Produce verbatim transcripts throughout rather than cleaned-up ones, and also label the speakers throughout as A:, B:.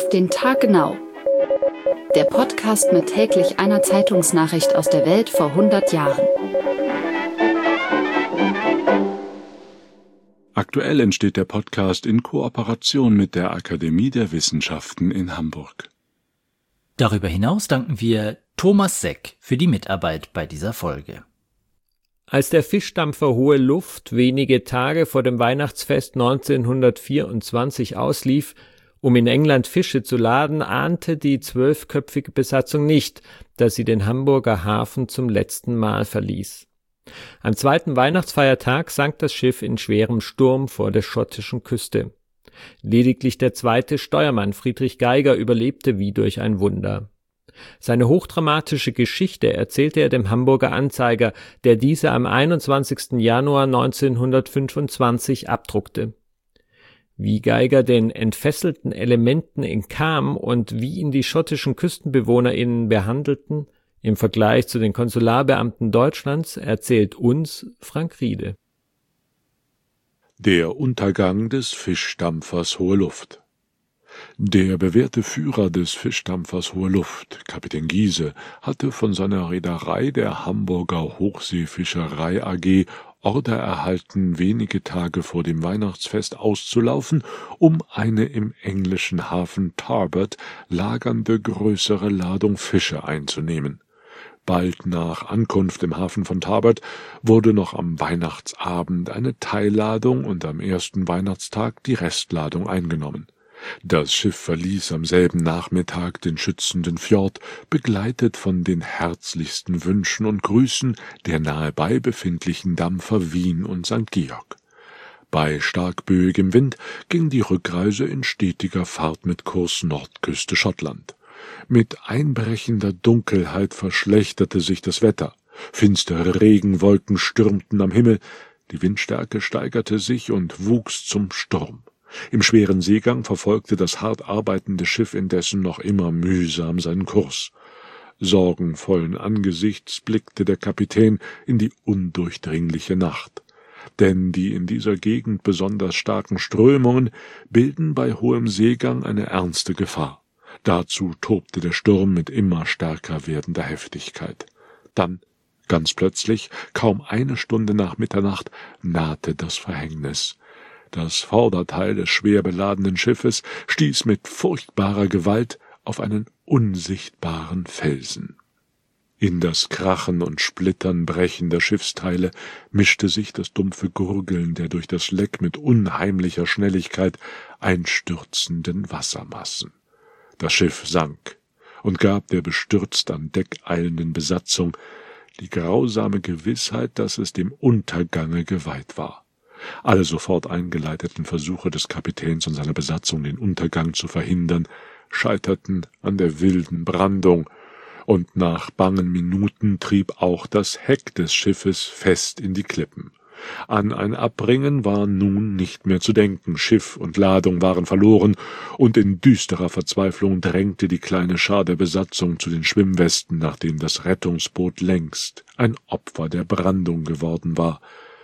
A: Auf den Tag genau. Der Podcast mit täglich einer Zeitungsnachricht aus der Welt vor hundert Jahren.
B: Aktuell entsteht der Podcast in Kooperation mit der Akademie der Wissenschaften in Hamburg.
C: Darüber hinaus danken wir Thomas Seck für die Mitarbeit bei dieser Folge.
D: Als der Fischdampfer Hohe Luft wenige Tage vor dem Weihnachtsfest neunzehnhundertvierundzwanzig auslief, um in England Fische zu laden, ahnte die zwölfköpfige Besatzung nicht, dass sie den Hamburger Hafen zum letzten Mal verließ. Am zweiten Weihnachtsfeiertag sank das Schiff in schwerem Sturm vor der schottischen Küste. Lediglich der zweite Steuermann Friedrich Geiger überlebte wie durch ein Wunder. Seine hochdramatische Geschichte erzählte er dem Hamburger Anzeiger, der diese am einundzwanzigsten Januar neunzehnhundertfünfundzwanzig abdruckte. Wie Geiger den entfesselten Elementen entkam und wie ihn die schottischen KüstenbewohnerInnen behandelten, im Vergleich zu den Konsularbeamten Deutschlands, erzählt uns Frank Riede.
B: Der Untergang des Fischdampfers Hohe Luft. Der bewährte Führer des Fischdampfers Hohe Luft, Kapitän Giese, hatte von seiner Reederei, der Hamburger Hochseefischerei A G, Order erhalten, wenige Tage vor dem Weihnachtsfest auszulaufen, um eine im englischen Hafen Tarbert lagernde größere Ladung Fische einzunehmen. Bald nach Ankunft im Hafen von Tarbert wurde noch am Weihnachtsabend eine Teilladung und am ersten Weihnachtstag die Restladung eingenommen. Das Schiff verließ am selben Nachmittag den schützenden Fjord, begleitet von den herzlichsten Wünschen und Grüßen der nahebei befindlichen Dampfer Wien und Sankt Georg. Bei stark böigem Wind ging die Rückreise in stetiger Fahrt mit Kurs Nordküste Schottland. Mit einbrechender Dunkelheit verschlechterte sich das Wetter. Finstere Regenwolken stürmten am Himmel, die Windstärke steigerte sich und wuchs zum Sturm. Im schweren Seegang verfolgte das hart arbeitende Schiff indessen noch immer mühsam seinen Kurs. Sorgenvollen Angesichts blickte der Kapitän in die undurchdringliche Nacht. Denn die in dieser Gegend besonders starken Strömungen bilden bei hohem Seegang eine ernste Gefahr. Dazu tobte der Sturm mit immer stärker werdender Heftigkeit. Dann, ganz plötzlich, kaum eine Stunde nach Mitternacht, nahte das Verhängnis. Das Vorderteil des schwer beladenen Schiffes stieß mit furchtbarer Gewalt auf einen unsichtbaren Felsen. In das Krachen und Splittern brechender Schiffsteile mischte sich das dumpfe Gurgeln der durch das Leck mit unheimlicher Schnelligkeit einstürzenden Wassermassen. Das Schiff sank und gab der bestürzt an Deck eilenden Besatzung die grausame Gewissheit, dass es dem Untergange geweiht war. Alle sofort eingeleiteten Versuche des Kapitäns und seiner Besatzung, den Untergang zu verhindern, scheiterten an der wilden Brandung, und nach bangen Minuten trieb auch das Heck des Schiffes fest in die Klippen. An ein Abbringen war nun nicht mehr zu denken, Schiff und Ladung waren verloren, und in düsterer Verzweiflung drängte die kleine Schar der Besatzung zu den Schwimmwesten, nachdem das Rettungsboot längst ein Opfer der Brandung geworden war.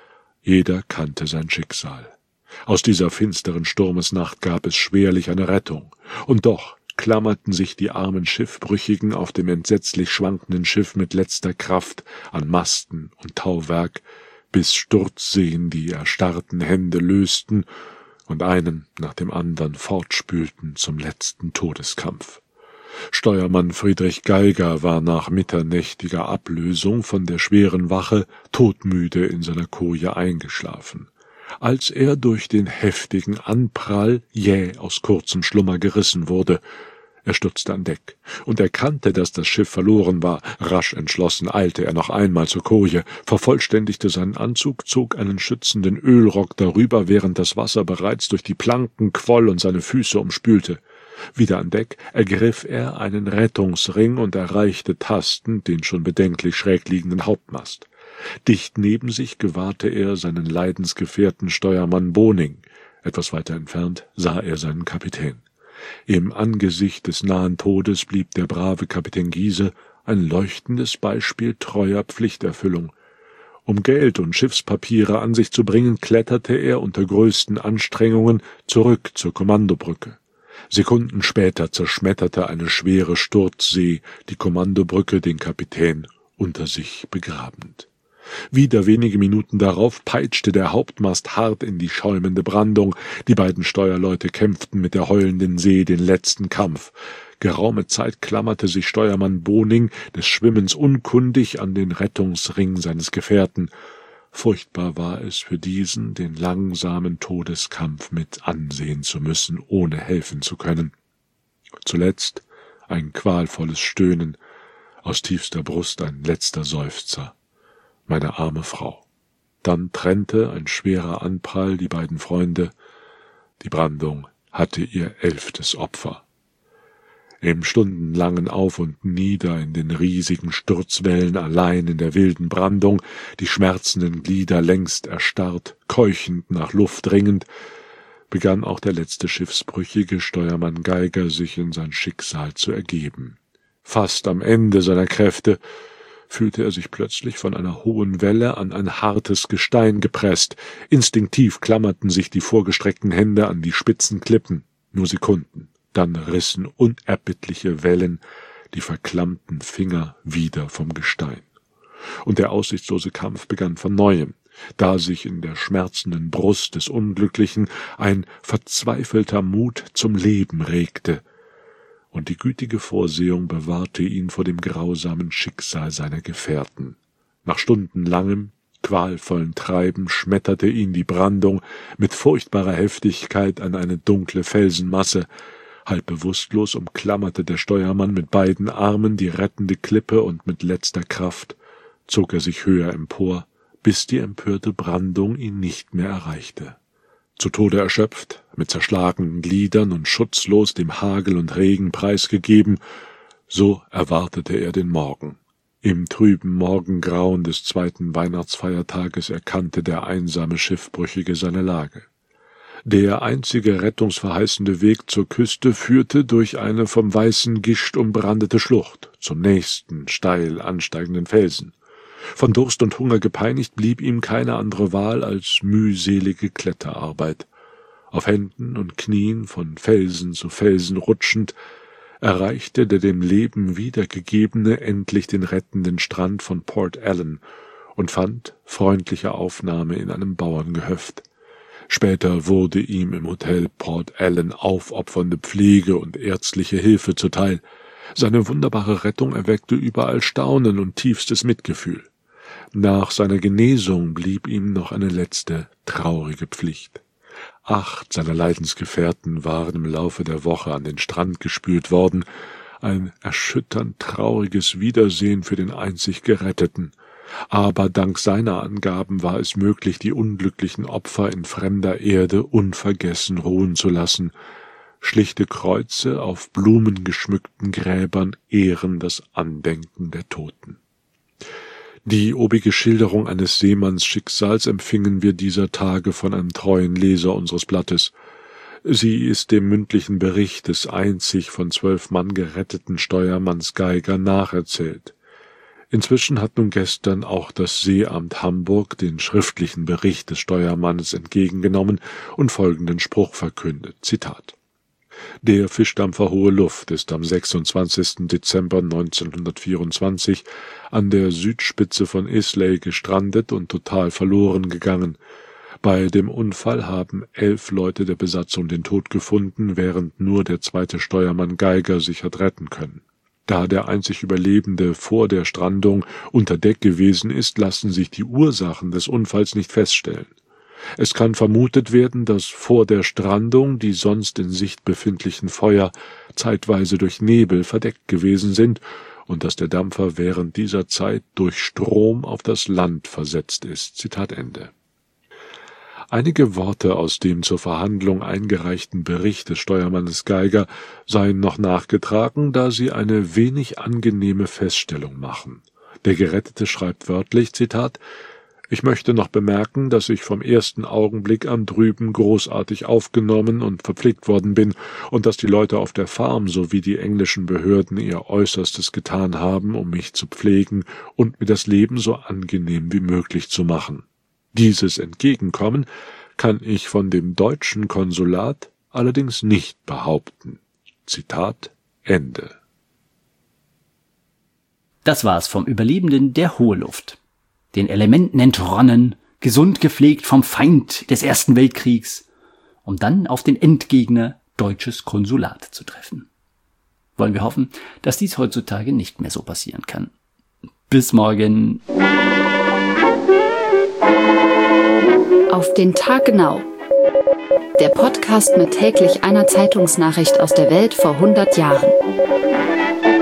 B: Jeder kannte sein Schicksal. Aus dieser finsteren Sturmesnacht gab es schwerlich eine Rettung, und doch klammerten sich die armen Schiffbrüchigen auf dem entsetzlich schwankenden Schiff mit letzter Kraft an Masten und Tauwerk, bis Sturzseen die erstarrten Hände lösten und einen nach dem andern fortspülten zum letzten Todeskampf. Steuermann Friedrich Geiger war nach mitternächtiger Ablösung von der schweren Wache todmüde in seiner Koje eingeschlafen. Als er durch den heftigen Anprall jäh aus kurzem Schlummer gerissen wurde, er stürzte an Deck und erkannte, dass das Schiff verloren war. Rasch entschlossen eilte er noch einmal zur Koje, vervollständigte seinen Anzug, zog einen schützenden Ölrock darüber, während das Wasser bereits durch die Planken quoll und seine Füße umspülte. Wieder an Deck ergriff er einen Rettungsring und erreichte tastend den schon bedenklich schräg liegenden Hauptmast. Dicht neben sich gewahrte er seinen Leidensgefährten Steuermann Boning. Etwas weiter entfernt sah er seinen Kapitän. Im Angesicht des nahen Todes blieb der brave Kapitän Giese ein leuchtendes Beispiel treuer Pflichterfüllung. Um Geld und Schiffspapiere an sich zu bringen, kletterte er unter größten Anstrengungen zurück zur Kommandobrücke. Sekunden später zerschmetterte eine schwere Sturzsee die Kommandobrücke, den Kapitän unter sich begrabend. Wieder wenige Minuten darauf peitschte der Hauptmast hart in die schäumende Brandung. Die beiden Steuerleute kämpften mit der heulenden See den letzten Kampf. Geraume Zeit klammerte sich Steuermann Boning, des Schwimmens unkundig, an den Rettungsring seines Gefährten. Furchtbar war es für diesen, den langsamen Todeskampf mit ansehen zu müssen, ohne helfen zu können. Zuletzt ein qualvolles Stöhnen, aus tiefster Brust ein letzter Seufzer. Meine arme Frau. Dann trennte ein schwerer Anprall die beiden Freunde. Die Brandung hatte ihr elftes Opfer. Im stundenlangen Auf und Nieder in den riesigen Sturzwellen, allein in der wilden Brandung, die schmerzenden Glieder längst erstarrt, keuchend nach Luft ringend, begann auch der letzte schiffsbrüchige Steuermann Geiger sich in sein Schicksal zu ergeben. Fast am Ende seiner Kräfte fühlte er sich plötzlich von einer hohen Welle an ein hartes Gestein gepresst. Instinktiv klammerten sich die vorgestreckten Hände an die spitzen Klippen. Nur Sekunden. Dann rissen unerbittliche Wellen die verklammten Finger wieder vom Gestein. Und der aussichtslose Kampf begann von Neuem, da sich in der schmerzenden Brust des Unglücklichen ein verzweifelter Mut zum Leben regte, und die gütige Vorsehung bewahrte ihn vor dem grausamen Schicksal seiner Gefährten. Nach stundenlangem, qualvollen Treiben schmetterte ihn die Brandung mit furchtbarer Heftigkeit an eine dunkle Felsenmasse. Halb bewusstlos umklammerte der Steuermann mit beiden Armen die rettende Klippe und mit letzter Kraft zog er sich höher empor, bis die empörte Brandung ihn nicht mehr erreichte. Zu Tode erschöpft, mit zerschlagenen Gliedern und schutzlos dem Hagel und Regen preisgegeben, so erwartete er den Morgen. Im trüben Morgengrauen des zweiten Weihnachtsfeiertages erkannte der einsame Schiffbrüchige seine Lage. Der einzige rettungsverheißende Weg zur Küste führte durch eine vom weißen Gischt umbrandete Schlucht zum nächsten steil ansteigenden Felsen. Von Durst und Hunger gepeinigt blieb ihm keine andere Wahl als mühselige Kletterarbeit. Auf Händen und Knien von Felsen zu Felsen rutschend erreichte der dem Leben wiedergegebene endlich den rettenden Strand von Port Ellen und fand freundliche Aufnahme in einem Bauerngehöft. Später wurde ihm im Hotel Port Ellen aufopfernde Pflege und ärztliche Hilfe zuteil. Seine wunderbare Rettung erweckte überall Staunen und tiefstes Mitgefühl. Nach seiner Genesung blieb ihm noch eine letzte, traurige Pflicht. Acht seiner Leidensgefährten waren im Laufe der Woche an den Strand gespült worden, ein erschütternd trauriges Wiedersehen für den einzig Geretteten. Aber dank seiner Angaben war es möglich, die unglücklichen Opfer in fremder Erde unvergessen ruhen zu lassen. Schlichte Kreuze auf blumengeschmückten Gräbern ehren das Andenken der Toten. Die obige Schilderung eines Seemanns Schicksals empfingen wir dieser Tage von einem treuen Leser unseres Blattes. Sie ist dem mündlichen Bericht des einzig von zwölf Mann geretteten Steuermanns Geiger nacherzählt. Inzwischen hat nun gestern auch das Seeamt Hamburg den schriftlichen Bericht des Steuermannes entgegengenommen und folgenden Spruch verkündet, Zitat: Der Fischdampfer Hohe Luft ist am sechsundzwanzigsten Dezember neunzehnhundertvierundzwanzig an der Südspitze von Islay gestrandet und total verloren gegangen. Bei dem Unfall haben elf Leute der Besatzung den Tod gefunden, während nur der zweite Steuermann Geiger sich hat retten können. Da der einzig Überlebende vor der Strandung unter Deck gewesen ist, lassen sich die Ursachen des Unfalls nicht feststellen. Es kann vermutet werden, dass vor der Strandung die sonst in Sicht befindlichen Feuer zeitweise durch Nebel verdeckt gewesen sind und dass der Dampfer während dieser Zeit durch Strom auf das Land versetzt ist. Zitat Ende. Einige Worte aus dem zur Verhandlung eingereichten Bericht des Steuermannes Geiger seien noch nachgetragen, da sie eine wenig angenehme Feststellung machen. Der Gerettete schreibt wörtlich, Zitat: Ich möchte noch bemerken, dass ich vom ersten Augenblick an drüben großartig aufgenommen und verpflegt worden bin und dass die Leute auf der Farm sowie die englischen Behörden ihr Äußerstes getan haben, um mich zu pflegen und mir das Leben so angenehm wie möglich zu machen. Dieses Entgegenkommen kann ich von dem deutschen Konsulat allerdings nicht behaupten. Zitat Ende.
C: Das war's vom Überlebenden der Hohe Luft. Den Elementen entronnen, gesund gepflegt vom Feind des Ersten Weltkriegs, um dann auf den Endgegner deutsches Konsulat zu treffen. Wollen wir hoffen, dass dies heutzutage nicht mehr so passieren kann. Bis morgen.
A: Auf den Tag genau. Der Podcast mit täglich einer Zeitungsnachricht aus der Welt vor hundert Jahren.